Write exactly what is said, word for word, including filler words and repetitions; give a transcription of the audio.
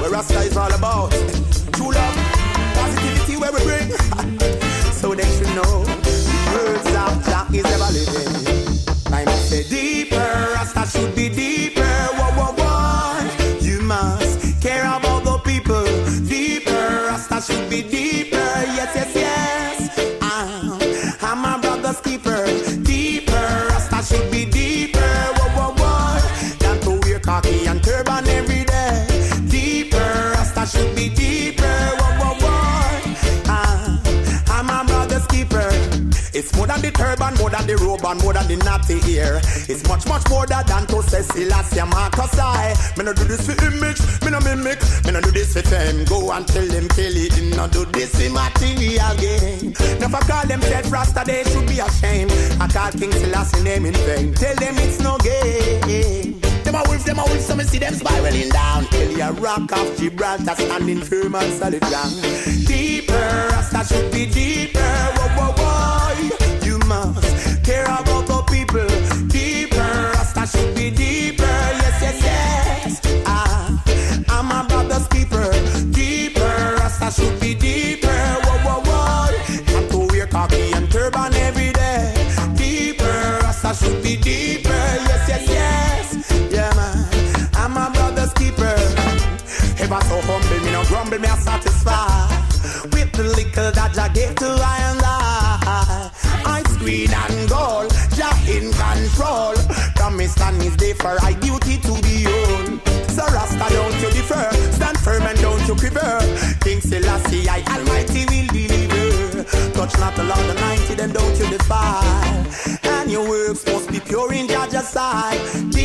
where Rasta is all about. True love, positivity where we bring. So they should know the words of Jah is ever living. I must say deeper, Rasta should be deeper. Whoa, whoa, whoa. You must care about the people. Deeper, Rasta should be deeper. Yes, yes, yes. I'm, I'm my brother's keeper. Deeper, Rasta should be deeper. Whoa, whoa, whoa. Than to wear khaki and turban every day. Deeper, Rasta should be deeper. Whoa, whoa, whoa. I'm, I'm my brother's keeper. It's more than the turban, more than the robe, and more than the natty ear. It's much, much more than to say Selassie Marcus I. Me no do this for image, me no mimic, me no do this for fame. Go and tell them Kelly, no do this for material gain. Never call them dead Rasta, they should be ashamed. I call King Selassie name in vain. Tell them it's no game. Them a wolf, them a wolf, so me see them spiraling down. Kelly a rock of Gibraltar, standing firm and solid ground. Deeper, Rasta should be deeper. Whoa, whoa, whoa. You must care about the people. Deeper, Rasta should be deeper. Yes, yes, yes. Ah, I'm my brother's keeper. Deeper, Rasta should be deeper. Whoa, whoa, whoa. And to wear khaki and turban every day. Deeper, Rasta should be deeper. Yes, yes, yes. Yeah, man. I'm my brother's keeper. Ever so humble, me no grumble, me a satisfied with the little that Jah gave to I and I. Ice green and gold, Jah in control. Promise and his day for I duty to be own. So Rasta, don't you defer, stand firm and don't you quiver. King Selassie, I Almighty will deliver. Touch not the Lord Almighty, then don't you defile. And your works must be pure in Jah's sight.